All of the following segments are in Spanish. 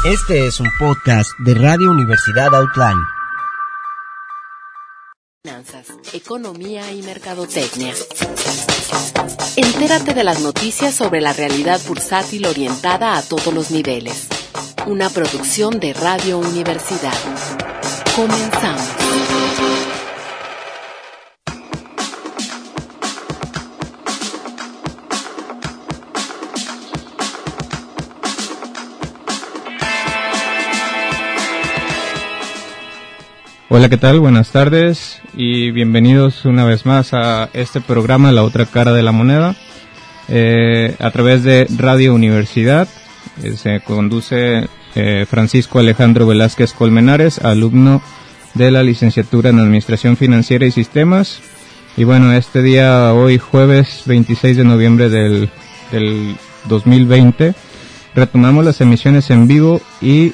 Este es un podcast de Radio Universidad Outline. Finanzas, economía y mercadotecnia. Entérate de las noticias sobre la realidad bursátil orientada a todos los niveles. Una producción de Radio Universidad. Comenzamos. Hola, ¿qué tal? Buenas tardes y bienvenidos una vez más a este programa, La Otra Cara de la Moneda, a través de Radio Universidad. Se conduce Francisco Alejandro Velázquez Colmenares, alumno de la licenciatura en Administración Financiera y Sistemas. Y bueno, este día, hoy jueves 26 de noviembre del 2020, retomamos las emisiones en vivo y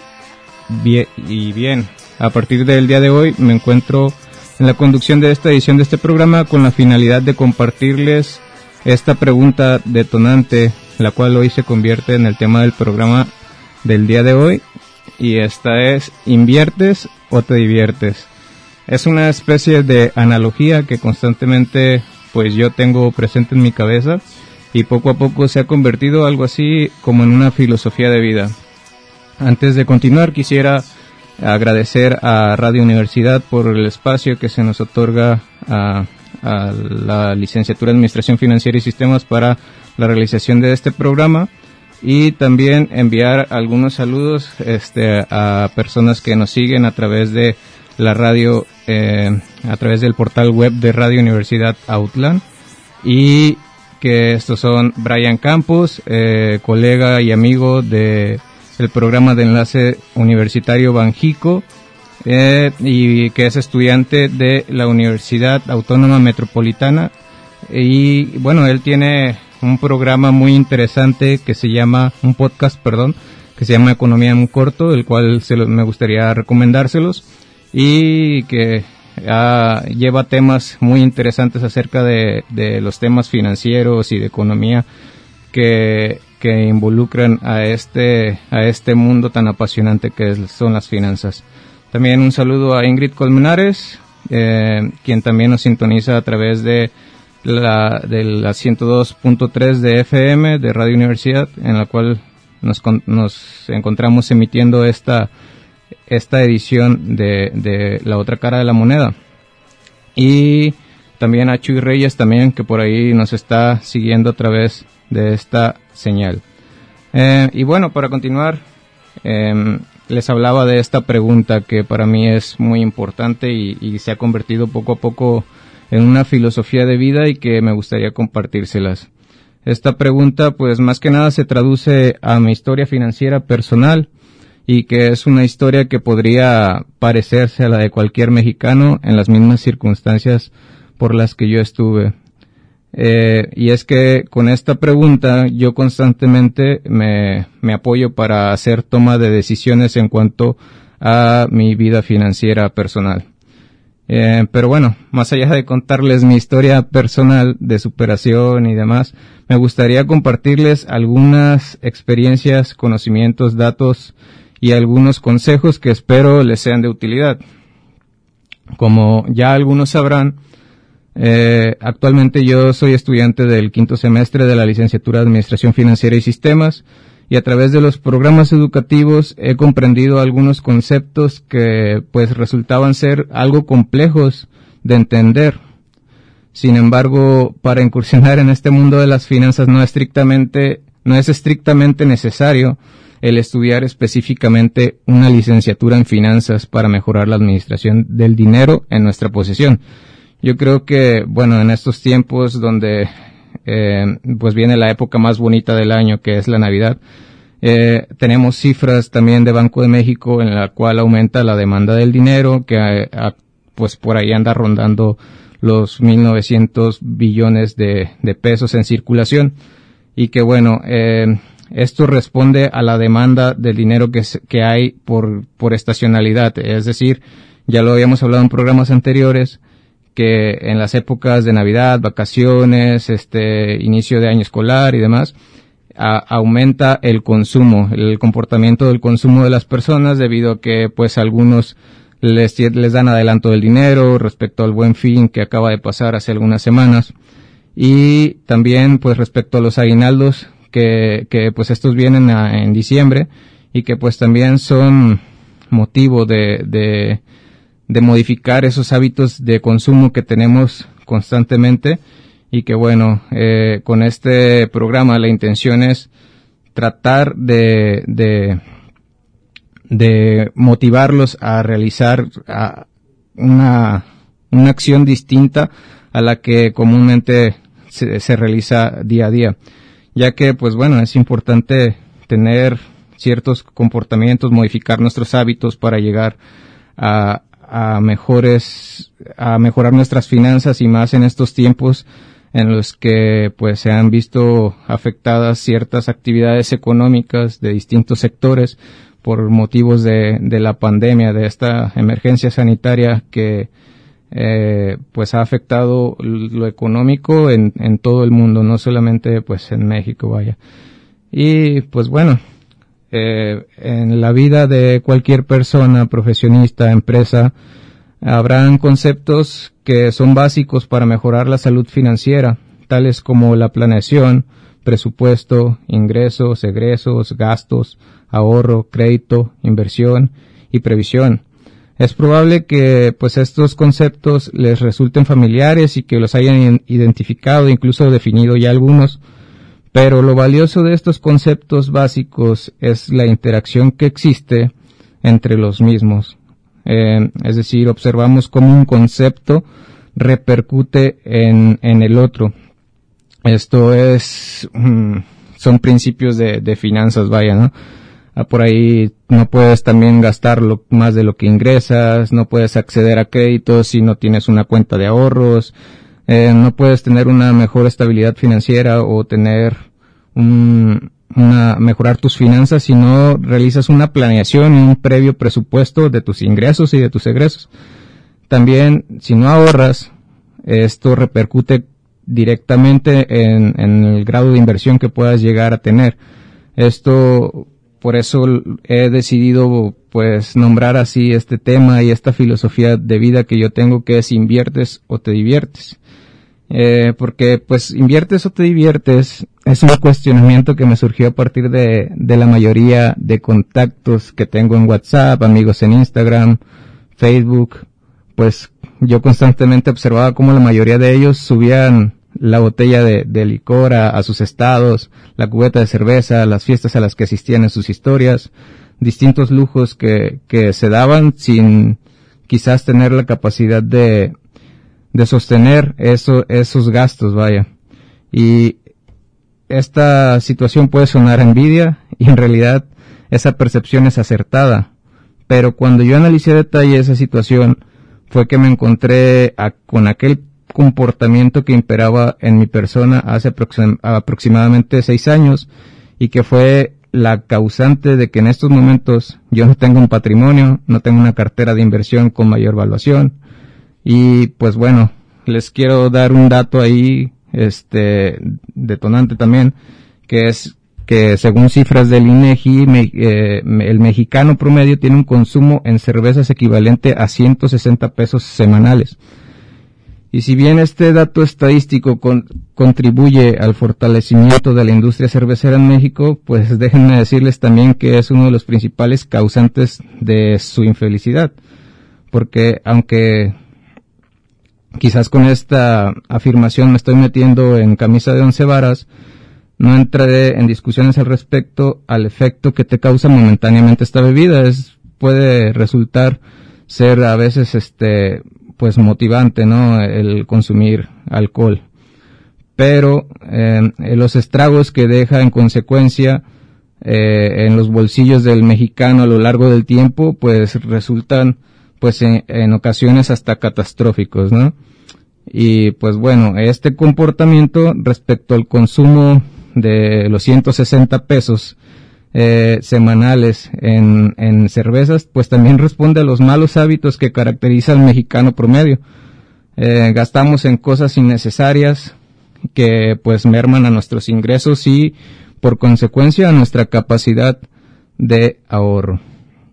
bien. A partir del día de hoy me encuentro en la conducción de esta edición de este programa con la finalidad de compartirles esta pregunta detonante, la cual hoy se convierte en el tema del programa del día de hoy, y esta es: ¿inviertes o te diviertes? Es una especie de analogía que constantemente pues yo tengo presente en mi cabeza y poco a poco se ha convertido algo así como en una filosofía de vida. Antes de continuar, quisiera agradecer a Radio Universidad por el espacio que se nos otorga a la licenciatura en Administración Financiera y Sistemas para la realización de este programa, y también enviar algunos saludos a personas que nos siguen a través de la radio, a través del portal web de Radio Universidad Outland, y que estos son Brian Campos, colega y amigo de el programa de enlace universitario Banjico, y que es estudiante de la Universidad Autónoma Metropolitana. Y bueno, él tiene un programa muy interesante que se llama, un podcast, que se llama Economía en Corto, el cual me gustaría recomendárselos, y que lleva temas muy interesantes acerca de los temas financieros y de economía que involucran a este mundo tan apasionante que son las finanzas. También un saludo a Ingrid Colmenares, quien también nos sintoniza a través de la 102.3 de FM de Radio Universidad, en la cual nos encontramos emitiendo esta edición de La Otra Cara de la Moneda. Y también a Chuy Reyes también, que por ahí nos está siguiendo a través de esta señal. Y bueno, para continuar, les hablaba de esta pregunta que para mí es muy importante y se ha convertido poco a poco en una filosofía de vida, y que me gustaría compartírselas. Esta pregunta pues más que nada se traduce a mi historia financiera personal, y que es una historia que podría parecerse a la de cualquier mexicano en las mismas circunstancias por las que yo estuve. Y es que con esta pregunta yo constantemente me apoyo para hacer toma de decisiones en cuanto a mi vida financiera personal. Pero bueno, más allá de contarles mi historia personal de superación y demás, me gustaría compartirles algunas experiencias, conocimientos, datos y algunos consejos que espero les sean de utilidad. Como ya algunos sabrán, actualmente yo soy estudiante del 5º semestre de la licenciatura de Administración Financiera y Sistemas, y a través de los programas educativos he comprendido algunos conceptos que pues resultaban ser algo complejos de entender. Sin embargo, para incursionar en este mundo de las finanzas no es estrictamente necesario el estudiar específicamente una licenciatura en finanzas para mejorar la administración del dinero en nuestra posesión. Yo creo que, bueno, en estos tiempos donde pues viene la época más bonita del año, que es la Navidad, tenemos cifras también de Banco de México en la cual aumenta la demanda del dinero, que pues por ahí anda rondando los 1.900 billones de pesos en circulación, y que bueno, esto responde a la demanda del dinero que hay por estacionalidad. Es decir, ya lo habíamos hablado en programas anteriores, que en las épocas de Navidad, vacaciones, inicio de año escolar y demás, aumenta el consumo, el comportamiento del consumo de las personas, debido a que pues algunos les dan adelanto del dinero respecto al Buen Fin que acaba de pasar hace algunas semanas, y también pues respecto a los aguinaldos que pues estos vienen en diciembre, y que pues también son motivo de modificar esos hábitos de consumo que tenemos constantemente. Y que bueno, con este programa la intención es tratar de motivarlos a realizar una acción distinta a la que comúnmente se realiza día a día, ya que pues bueno, es importante tener ciertos comportamientos, modificar nuestros hábitos para llegar a mejorar nuestras finanzas, y más en estos tiempos en los que pues se han visto afectadas ciertas actividades económicas de distintos sectores por motivos de la pandemia, de esta emergencia sanitaria que pues ha afectado lo económico en todo el mundo, no solamente pues en México, vaya. Y pues bueno, en la vida de cualquier persona, profesionista, empresa, habrán conceptos que son básicos para mejorar la salud financiera, tales como la planeación, presupuesto, ingresos, egresos, gastos, ahorro, crédito, inversión y previsión. Es probable que pues estos conceptos les resulten familiares y que los hayan identificado, incluso definido ya algunos, pero lo valioso de estos conceptos básicos es la interacción que existe entre los mismos. Es decir, observamos cómo un concepto repercute en el otro. Esto son principios de finanzas, vaya, ¿no? Por ahí no puedes también gastar más de lo que ingresas, no puedes acceder a créditos si no tienes una cuenta de ahorros, no puedes tener una mejor estabilidad financiera o tener mejorar tus finanzas si no realizas una planeación y un previo presupuesto de tus ingresos y de tus egresos. También, si no ahorras, esto repercute directamente en el grado de inversión que puedas llegar a tener. Por eso he decidido pues nombrar así este tema y esta filosofía de vida que yo tengo, que es inviertes o te diviertes. Porque pues inviertes o te diviertes es un cuestionamiento que me surgió a partir de la mayoría de contactos que tengo en WhatsApp, amigos en Instagram, Facebook. Pues yo constantemente observaba cómo la mayoría de ellos subían la botella de licor a sus estados, la cubeta de cerveza, las fiestas a las que asistían en sus historias, distintos lujos que se daban sin quizás tener la capacidad de sostener esos gastos, vaya. Y esta situación puede sonar a envidia, y en realidad esa percepción es acertada. Pero cuando yo analicé a detalle esa situación, fue que me encontré con aquel comportamiento que imperaba en mi persona hace aproximadamente 6 años, y que fue la causante de que en estos momentos yo no tengo un patrimonio, no tengo una cartera de inversión con mayor valuación. Y pues bueno, les quiero dar un dato ahí, detonante también, que es que según cifras del INEGI, el mexicano promedio tiene un consumo en cervezas equivalente a 160 pesos semanales. Y si bien este dato estadístico contribuye al fortalecimiento de la industria cervecera en México, pues déjenme decirles también que es uno de los principales causantes de su infelicidad. Porque aunque quizás con esta afirmación me estoy metiendo en camisa de 11 varas, no entraré en discusiones al respecto al efecto que te causa momentáneamente esta bebida. Puede resultar ser a veces pues motivante, ¿no?, el consumir alcohol. Pero los estragos que deja en consecuencia en los bolsillos del mexicano a lo largo del tiempo, pues resultan pues en ocasiones hasta catastróficos, ¿no? Y pues bueno, este comportamiento respecto al consumo de los 160 pesos semanales en cervezas, pues también responde a los malos hábitos que caracteriza al mexicano promedio. Gastamos en cosas innecesarias que pues merman a nuestros ingresos y por consecuencia a nuestra capacidad de ahorro.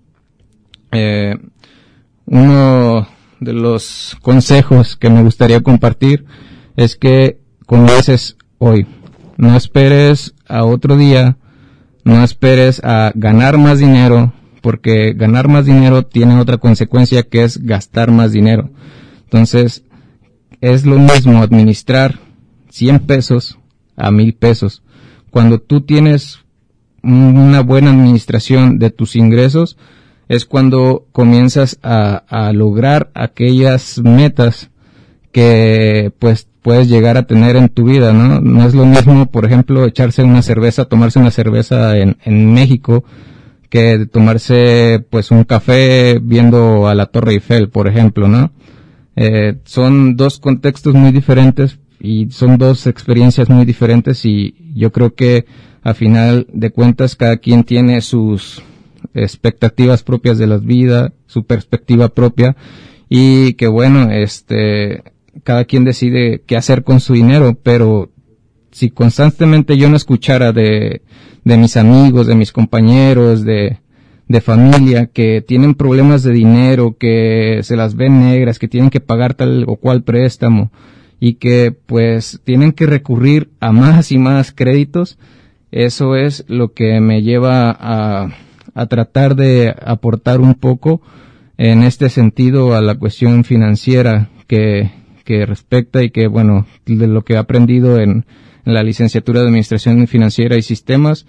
Uno de los consejos que me gustaría compartir es que comiences hoy. No esperes a otro día, no esperes a ganar más dinero, porque ganar más dinero tiene otra consecuencia que es gastar más dinero. Entonces, es lo mismo administrar 100 pesos a 1,000 pesos. Cuando tú tienes una buena administración de tus ingresos, es cuando comienzas a lograr aquellas metas que pues puedes llegar a tener en tu vida, ¿no? No es lo mismo, por ejemplo, echarse una cerveza, tomarse una cerveza en México, que tomarse pues un café viendo a la Torre Eiffel, por ejemplo, ¿no? Son dos contextos muy diferentes y son dos experiencias muy diferentes, y yo creo que a final de cuentas cada quien tiene sus expectativas propias de la vida, su perspectiva propia, y que bueno, cada quien decide qué hacer con su dinero. Pero si constantemente yo no escuchara de mis amigos, de mis compañeros, de familia que tienen problemas de dinero, que se las ven negras, que tienen que pagar tal o cual préstamo y que pues tienen que recurrir a más y más créditos, eso es lo que me lleva a tratar de aportar un poco en este sentido a la cuestión financiera que respecta, y que bueno, de lo que he aprendido en la licenciatura de Administración Financiera y Sistemas,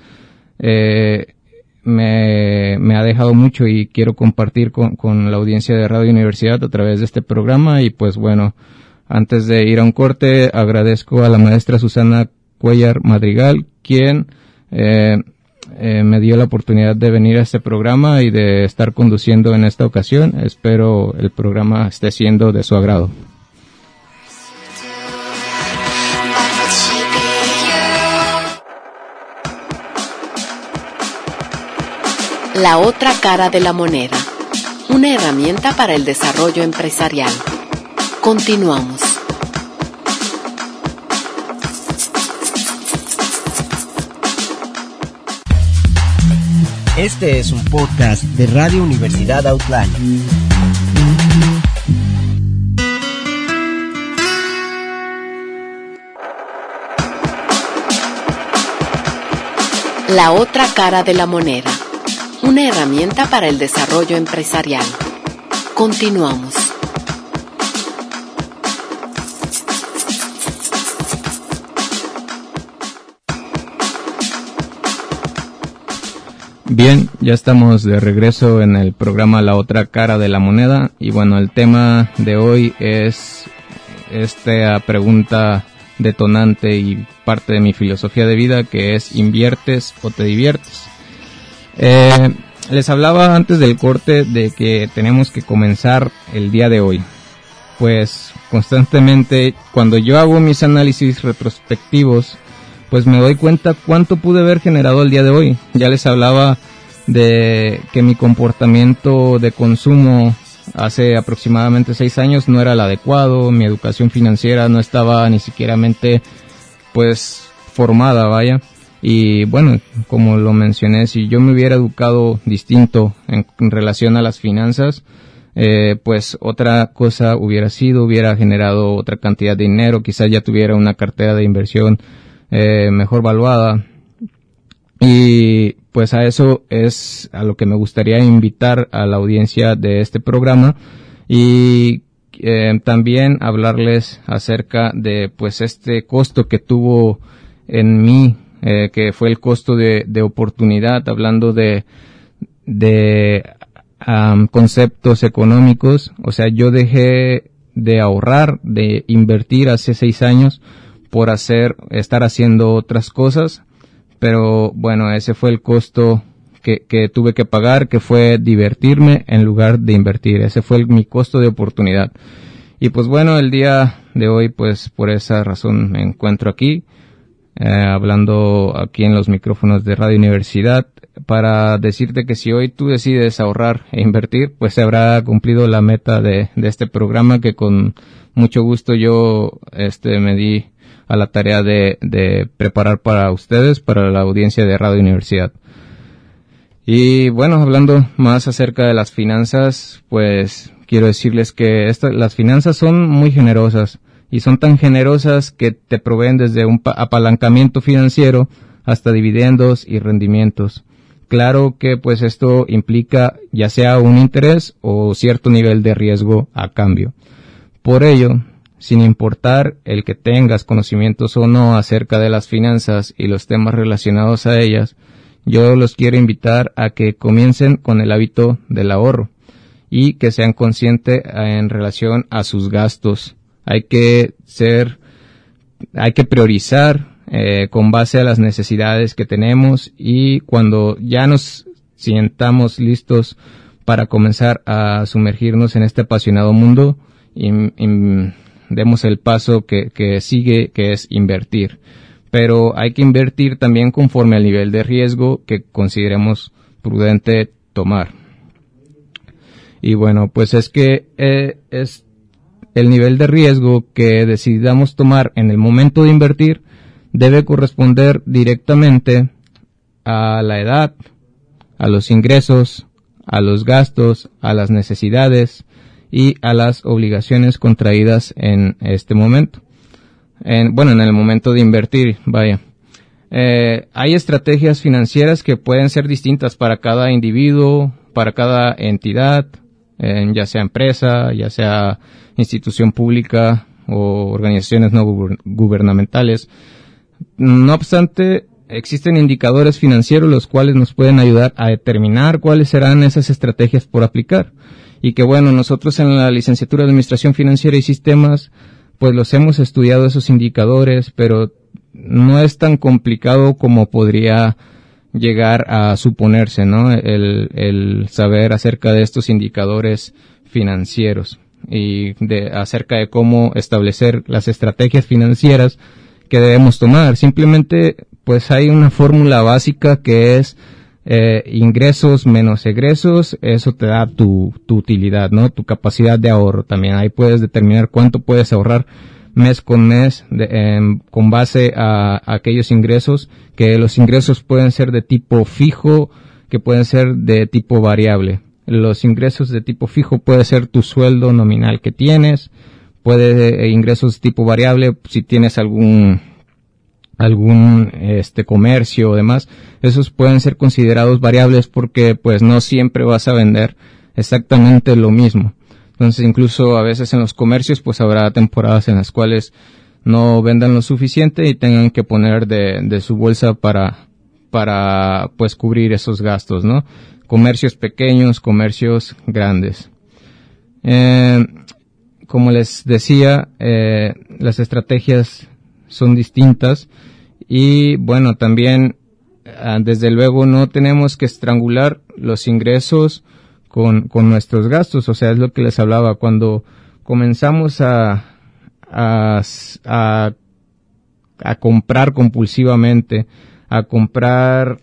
me ha dejado mucho, y quiero compartir con la audiencia de Radio Universidad a través de este programa. Y pues bueno, antes de ir a un corte, agradezco a la maestra Susana Cuellar Madrigal, quien me dio la oportunidad de venir a este programa y de estar conduciendo en esta ocasión. Espero el programa esté siendo de su agrado. La otra cara de la moneda. Una herramienta para el desarrollo empresarial. Continuamos. Este es un podcast de Radio Universidad Outline. La otra cara de la moneda. Una herramienta para el desarrollo empresarial. Continuamos. Bien, ya estamos de regreso en el programa La Otra Cara de la Moneda, y bueno, el tema de hoy es esta pregunta detonante y parte de mi filosofía de vida, que es: ¿inviertes o te diviertes? Les hablaba antes del corte de que tenemos que comenzar el día de hoy. Pues constantemente cuando yo hago mis análisis retrospectivos, pues me doy cuenta cuánto pude haber generado el día de hoy. Ya les hablaba de que mi comportamiento de consumo hace aproximadamente 6 años no era el adecuado, mi educación financiera no estaba ni siquiera pues formada, vaya. Y bueno, como lo mencioné, si yo me hubiera educado distinto en relación a las finanzas, pues otra cosa hubiera generado otra cantidad de dinero, quizás ya tuviera una cartera de inversión mejor valuada. Y pues a eso es a lo que me gustaría invitar a la audiencia de este programa, y también hablarles acerca de pues este costo que tuvo en mí, que fue el costo de oportunidad, hablando de conceptos económicos. O sea, yo dejé de ahorrar, de invertir hace 6 años por estar haciendo otras cosas, pero bueno, ese fue el costo que tuve que pagar, que fue divertirme en lugar de invertir. Ese fue mi costo de oportunidad. Y pues bueno, el día de hoy, pues por esa razón me encuentro aquí, hablando aquí en los micrófonos de Radio Universidad, para decirte que si hoy tú decides ahorrar e invertir, pues se habrá cumplido la meta de este programa, que con mucho gusto yo me di a la tarea de preparar para ustedes, para la audiencia de Radio Universidad. Y bueno, hablando más acerca de las finanzas, pues quiero decirles que las finanzas son muy generosas, y son tan generosas que te proveen desde un apalancamiento financiero hasta dividendos y rendimientos. Claro que pues esto implica ya sea un interés o cierto nivel de riesgo a cambio. Por ello, sin importar el que tengas conocimientos o no acerca de las finanzas y los temas relacionados a ellas, yo los quiero invitar a que comiencen con el hábito del ahorro y que sean conscientes en relación a sus gastos. Hay que priorizar con base a las necesidades que tenemos, y cuando ya nos sientamos listos para comenzar a sumergirnos en este apasionado mundo, demos el paso que sigue, que es invertir. Pero hay que invertir también conforme al nivel de riesgo que consideremos prudente tomar. Y bueno, pues es que es el nivel de riesgo que decidamos tomar en el momento de invertir debe corresponder directamente a la edad, a los ingresos, a los gastos, a las necesidades y a las obligaciones contraídas en este momento. En el momento de invertir, vaya. Hay estrategias financieras que pueden ser distintas para cada individuo, para cada entidad, ya sea empresa, ya sea institución pública o organizaciones no gubernamentales. No obstante, existen indicadores financieros los cuales nos pueden ayudar a determinar cuáles serán esas estrategias por aplicar. Y que bueno, nosotros en la licenciatura de Administración Financiera y Sistemas, pues los hemos estudiado esos indicadores, pero no es tan complicado como podría llegar a suponerse, ¿no? El saber acerca de estos indicadores financieros y acerca de cómo establecer las estrategias financieras que debemos tomar. Simplemente, pues hay una fórmula básica que es ingresos menos egresos. Eso te da tu utilidad, ¿no? Tu capacidad de ahorro también. Ahí puedes determinar cuánto puedes ahorrar mes con mes con base a aquellos ingresos, que los ingresos pueden ser de tipo fijo, que pueden ser de tipo variable. Los ingresos de tipo fijo puede ser tu sueldo nominal que tienes, ingresos de tipo variable si tienes algún comercio o demás. Esos pueden ser considerados variables porque pues no siempre vas a vender exactamente lo mismo. Entonces incluso a veces en los comercios pues habrá temporadas en las cuales no vendan lo suficiente y tengan que poner de su bolsa para pues cubrir esos gastos, ¿no? Comercios pequeños, comercios grandes. Como les decía, las estrategias son distintas y bueno, también desde luego no tenemos que estrangular los ingresos con nuestros gastos. O sea, es lo que les hablaba, cuando comenzamos a comprar compulsivamente, a comprar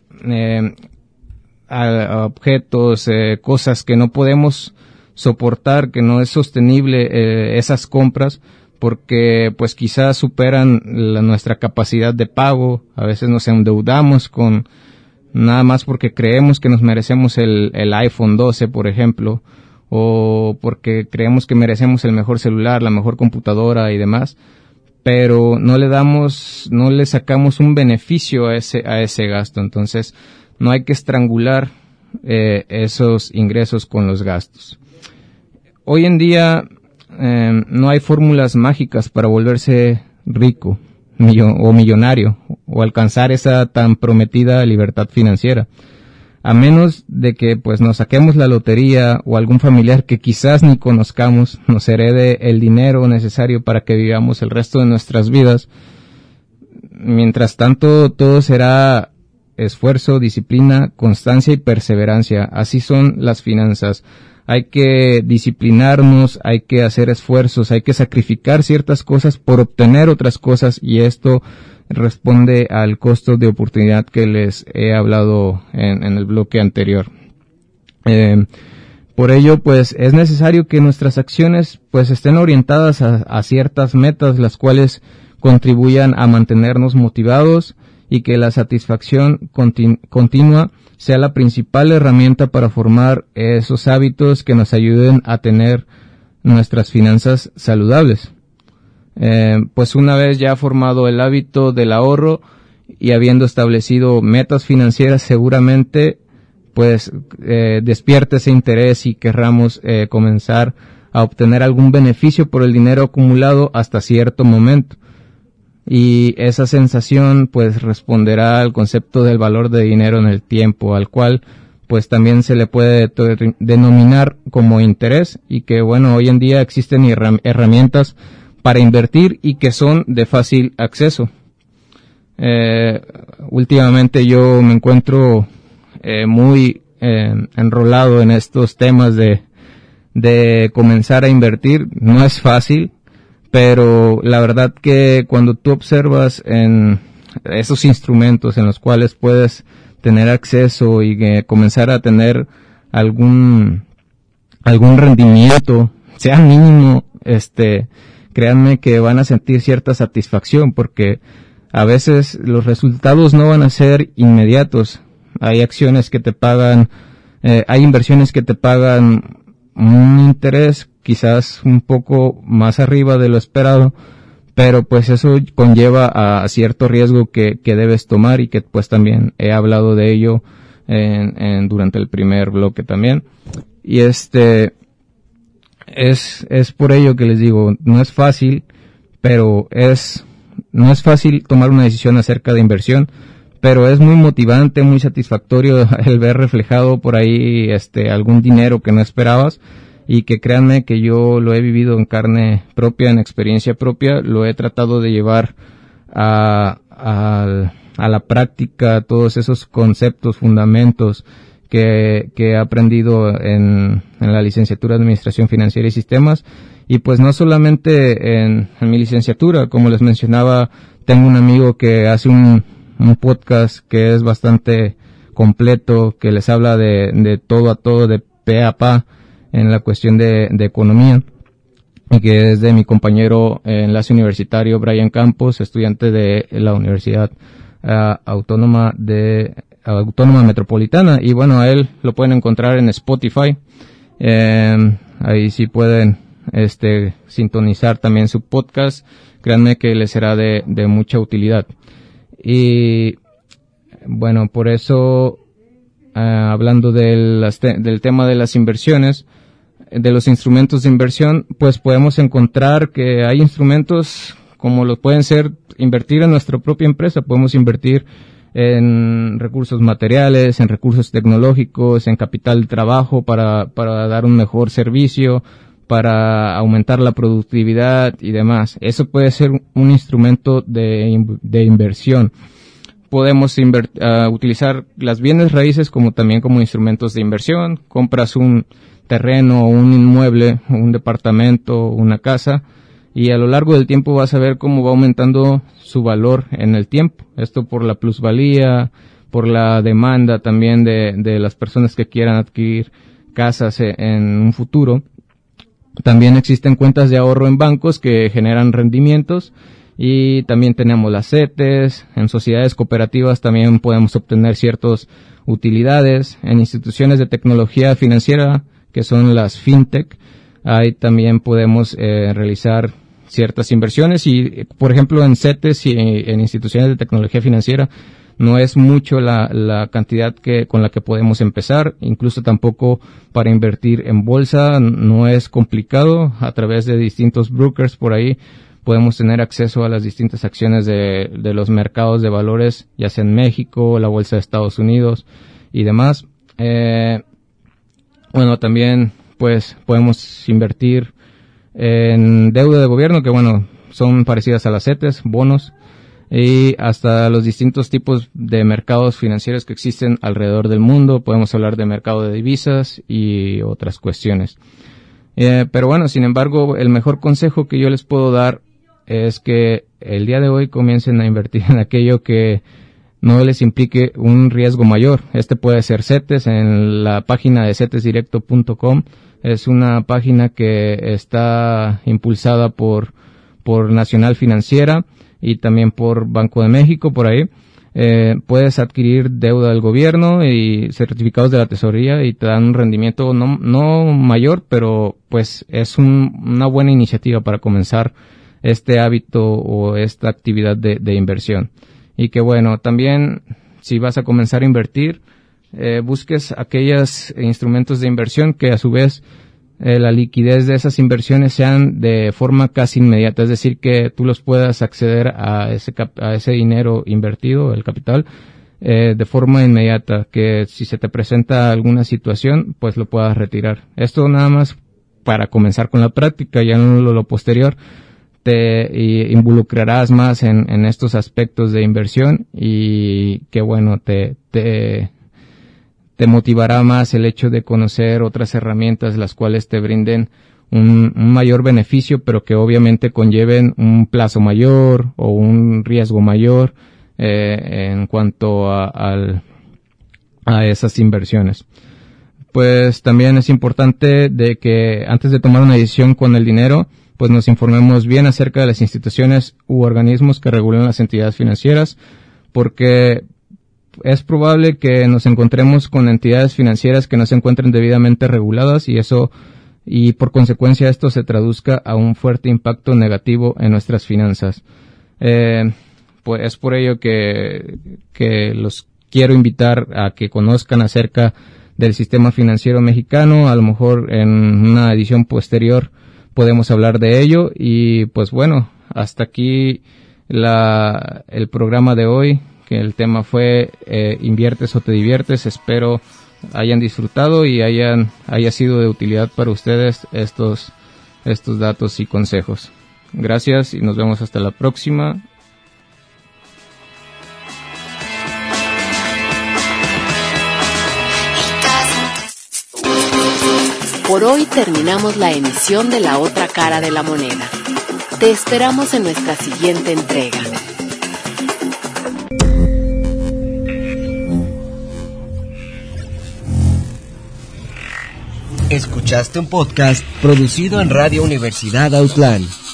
objetos, cosas que no podemos soportar, que no es sostenible esas compras, porque pues quizás superan nuestra capacidad de pago. A veces nos endeudamos con nada más porque creemos que nos merecemos el iPhone 12, por ejemplo, o porque creemos que merecemos el mejor celular, la mejor computadora y demás, pero no le sacamos un beneficio a ese gasto. Entonces no hay que estrangular esos ingresos con los gastos. Hoy en día no hay fórmulas mágicas para volverse rico o millonario o alcanzar esa tan prometida libertad financiera, a menos de que pues nos saquemos la lotería o algún familiar que quizás ni conozcamos nos herede el dinero necesario para que vivamos el resto de nuestras vidas. Mientras tanto, todo será esfuerzo, disciplina, constancia y perseverancia. Así son las finanzas. Hay que disciplinarnos, hay que hacer esfuerzos, hay que sacrificar ciertas cosas por obtener otras cosas, y esto responde al costo de oportunidad que les he hablado en el bloque anterior. Por ello, pues es necesario que nuestras acciones pues estén orientadas a ciertas metas, las cuales contribuyan a mantenernos motivados y que la satisfacción continua sea la principal herramienta para formar esos hábitos que nos ayuden a tener nuestras finanzas saludables. Pues una vez ya formado el hábito del ahorro y habiendo establecido metas financieras, seguramente pues despierta ese interés y querramos comenzar a obtener algún beneficio por el dinero acumulado hasta cierto momento. Y esa sensación pues responderá al concepto del valor de dinero en el tiempo, al cual pues también se le puede denominar como interés, y que bueno, hoy en día existen herramientas para invertir y que son de fácil acceso. Últimamente yo me encuentro muy enrolado en estos temas de comenzar a invertir. No es fácil, pero la verdad que cuando tú observas en esos instrumentos en los cuales puedes tener acceso y comenzar a tener algún rendimiento, sea mínimo, créanme que van a sentir cierta satisfacción, porque a veces los resultados no van a ser inmediatos. Hay acciones que te pagan, hay inversiones que te pagan un interés quizás un poco más arriba de lo esperado, pero pues eso conlleva a cierto riesgo que debes tomar, y que pues también he hablado de ello durante el primer bloque también. Y es por ello que les digo, no es fácil, pero no es fácil tomar una decisión acerca de inversión, pero es muy motivante, muy satisfactorio el ver reflejado por ahí algún dinero que no esperabas, y que créanme que yo lo he vivido en carne propia, en experiencia propia. Lo he tratado de llevar a la práctica todos esos conceptos, fundamentos que he aprendido en la licenciatura de Administración Financiera y Sistemas. Y pues no solamente en mi licenciatura, como les mencionaba, tengo un amigo que hace un podcast que es bastante completo, que les habla de todo a todo, de pe a pa, en la cuestión de economía, y que es de mi compañero enlace universitario Brian Campos, estudiante de la Universidad Autónoma Metropolitana. Y bueno, a él lo pueden encontrar en Spotify. Ahí sí pueden sintonizar también su podcast. Créanme que les será de mucha utilidad. Y bueno, por eso hablando del tema de las inversiones, de los instrumentos de inversión, pues podemos encontrar que hay instrumentos como lo pueden ser invertir en nuestra propia empresa. Podemos invertir en recursos materiales, en recursos tecnológicos, en capital de trabajo para dar un mejor servicio, para aumentar la productividad y demás. Eso puede ser un instrumento de inversión. Podemos utilizar las bienes raíces también como instrumentos de inversión. Compras un terreno, un inmueble, un departamento, una casa, y a lo largo del tiempo vas a ver cómo va aumentando su valor en el tiempo. Esto por la plusvalía, por la demanda también de las personas que quieran adquirir casas en un futuro. También existen cuentas de ahorro en bancos que generan rendimientos, y también tenemos las CETES. En sociedades cooperativas también podemos obtener ciertas utilidades. En instituciones de tecnología financiera, que son las FinTech, ahí también podemos realizar ciertas inversiones. Y por ejemplo en CETES y en instituciones de tecnología financiera no es mucho la cantidad con la que podemos empezar. Incluso tampoco para invertir en bolsa no es complicado. A través de distintos brokers por ahí podemos tener acceso a las distintas acciones de los mercados de valores, ya sea en México, la bolsa de Estados Unidos y demás. Bueno, también pues podemos invertir en deuda de gobierno, que bueno, son parecidas a las CETES, bonos, y hasta los distintos tipos de mercados financieros que existen alrededor del mundo. Podemos hablar de mercado de divisas y otras cuestiones. Pero bueno, sin embargo, el mejor consejo que yo les puedo dar es que el día de hoy comiencen a invertir en aquello que no les implique un riesgo mayor. Puede ser CETES. En la página de cetesdirecto.com es una página que está impulsada por por Nacional Financiera y también por Banco de México, por ahí. Puedes adquirir deuda del gobierno y certificados de la tesorería y te dan un rendimiento no mayor, pero pues es una buena iniciativa para comenzar este hábito o esta actividad de inversión. Y que bueno, también si vas a comenzar a invertir, busques aquellos instrumentos de inversión que a su vez la liquidez de esas inversiones sean de forma casi inmediata, es decir, que tú los puedas acceder a ese dinero invertido, el capital, de forma inmediata, que si se te presenta alguna situación, pues lo puedas retirar. Esto nada más para comenzar con la práctica, ya en lo posterior te involucrarás más en estos aspectos de inversión y que bueno, te motivará más el hecho de conocer otras herramientas las cuales te brinden un mayor beneficio, pero que obviamente conlleven un plazo mayor o un riesgo mayor en cuanto a esas inversiones. Pues también es importante de que antes de tomar una decisión con el dinero, pues nos informemos bien acerca de las instituciones u organismos que regulan las entidades financieras, porque es probable que nos encontremos con entidades financieras que no se encuentren debidamente reguladas y por consecuencia esto se traduzca a un fuerte impacto negativo en nuestras finanzas. Pues es por ello que los quiero invitar a que conozcan acerca del sistema financiero mexicano. A lo mejor en una edición posterior podemos hablar de ello y pues bueno, hasta aquí el programa de hoy, que el tema fue ¿inviertes o te diviertes? Espero hayan disfrutado y haya sido de utilidad para ustedes estos datos y consejos. Gracias y nos vemos hasta la próxima. Por hoy terminamos la emisión de La Otra Cara de la Moneda. Te esperamos en nuestra siguiente entrega. Escuchaste un podcast producido en Radio Universidad Autlán.